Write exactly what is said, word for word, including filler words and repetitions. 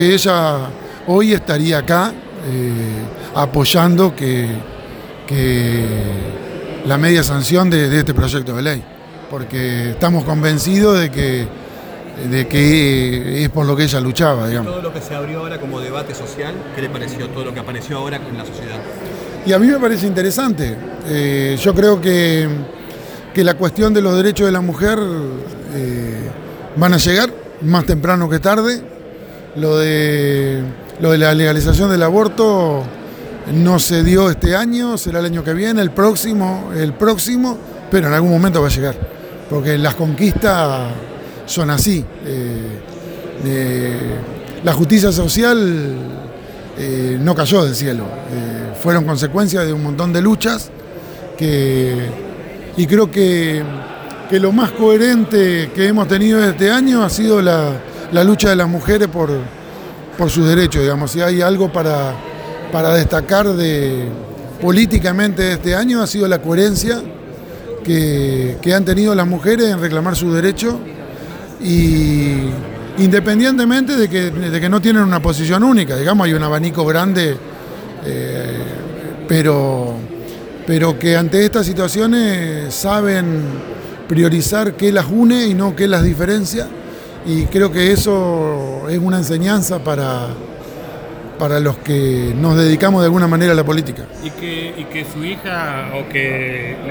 Ella hoy estaría acá eh, apoyando que, que la media sanción de, de este proyecto de ley, porque estamos convencidos de que, de que es por lo que ella luchaba, digamos. Todo lo que se abrió ahora como debate social, ¿qué le pareció todo lo que apareció ahora en la sociedad? Y a mí me parece interesante. Eh, yo creo que, que la cuestión de los derechos de la mujer eh, van a llegar más temprano que tarde. Lo de, lo de la legalización del aborto no se dio este año, será el año que viene, el próximo, el próximo, pero en algún momento va a llegar, porque las conquistas son así. Eh, eh, la justicia social eh, no cayó del cielo, eh, fueron consecuencias de un montón de luchas que, y creo que, que lo más coherente que hemos tenido este año ha sido la la lucha de las mujeres por, por sus derechos, digamos. Si hay algo para, para destacar de, políticamente de este año, ha sido la coherencia que, que han tenido las mujeres en reclamar sus derechos, y independientemente de que, de que no tienen una posición única, digamos, hay un abanico grande, eh, pero, pero que ante estas situaciones saben priorizar qué las une y no qué las diferencia. Y creo que eso es una enseñanza para, para los que nos dedicamos de alguna manera a la política. Y que, y que su hija o que